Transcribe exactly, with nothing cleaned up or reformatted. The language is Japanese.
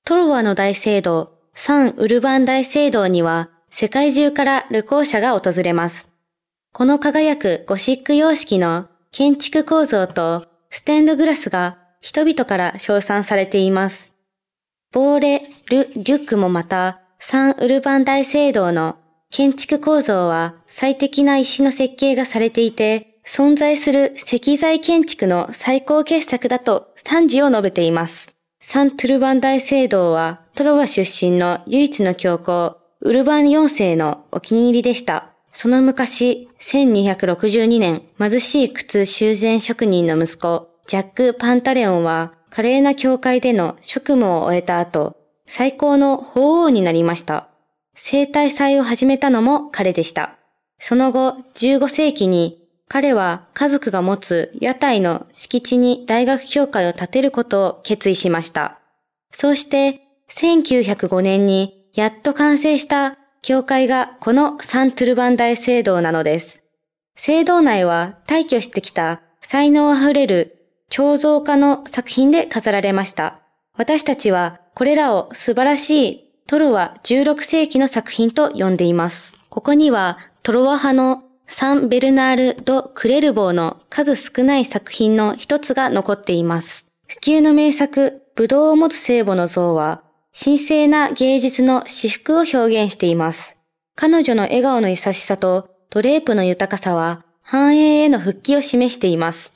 トロワの大聖堂、サン・ウルバン大聖堂には世界中から旅行者が訪れます。この輝くゴシック様式の建築構造とステンドグラスが人々から称賛されています。ボーレ・ル・デュックもまたサン・ウルバン大聖堂の建築構造は最適な石の設計がされていて、存在する石材建築の最高傑作だと賛辞を述べています。サン・トゥルバン大聖堂はトロワ出身の唯一の教皇、ウルバンよん世のお気に入りでした。その昔、せんにひゃくろくじゅうにねん、貧しい靴修繕職人の息子、ジャック・パンタレオンは華麗な教会での職務を終えた後、最高の法王になりました。生体祭を始めたのも彼でした。その後、じゅうご世紀に彼は家族が持つ屋台の敷地に大学教会を建てることを決意しました。そうしてせんきゅうひゃくごねんにやっと完成した教会がこのサン・トゥルバン大聖堂なのです。聖堂内は大挙してきた才能あふれる彫像家の作品で飾られました。私たちはこれらを素晴らしいトロワじゅうろく世紀の作品と呼んでいます。ここにはトロワ派のサン・ベルナール・ド・クレルボーの数少ない作品の一つが残っています。不朽の名作、ブドウを持つ聖母の像は、神聖な芸術の至福を表現しています。彼女の笑顔の優しさとドレープの豊かさは、繁栄への復帰を示しています。